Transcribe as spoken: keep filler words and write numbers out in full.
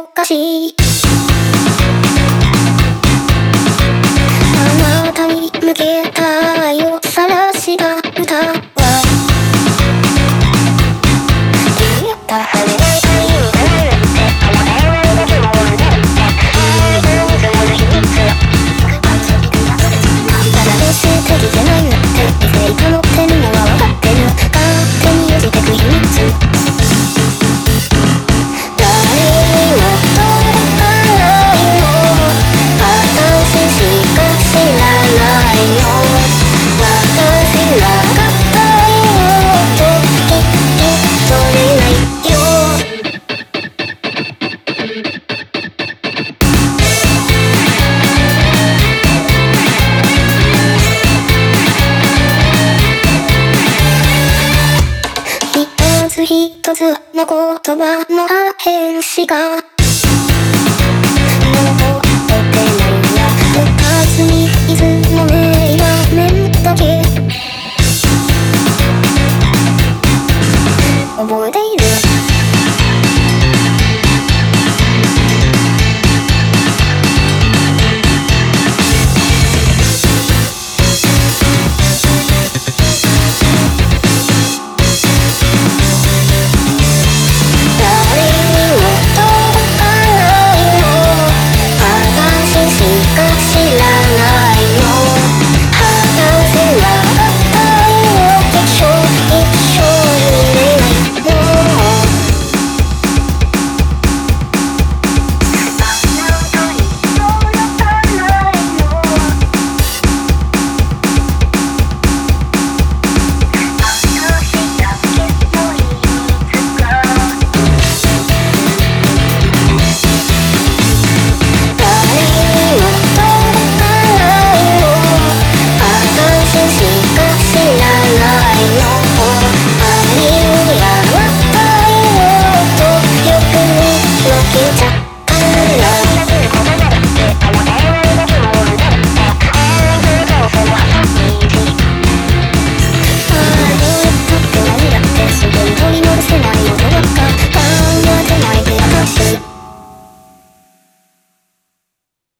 おかしい。あなたに向けた愛を晒した歌は言った羽が痛いになるってあなたのだけも忘れていつもの秘密ただ決してできてないのって見せいたのってみんなは分かってる。勝手によじてく秘密一つの言葉の破片しか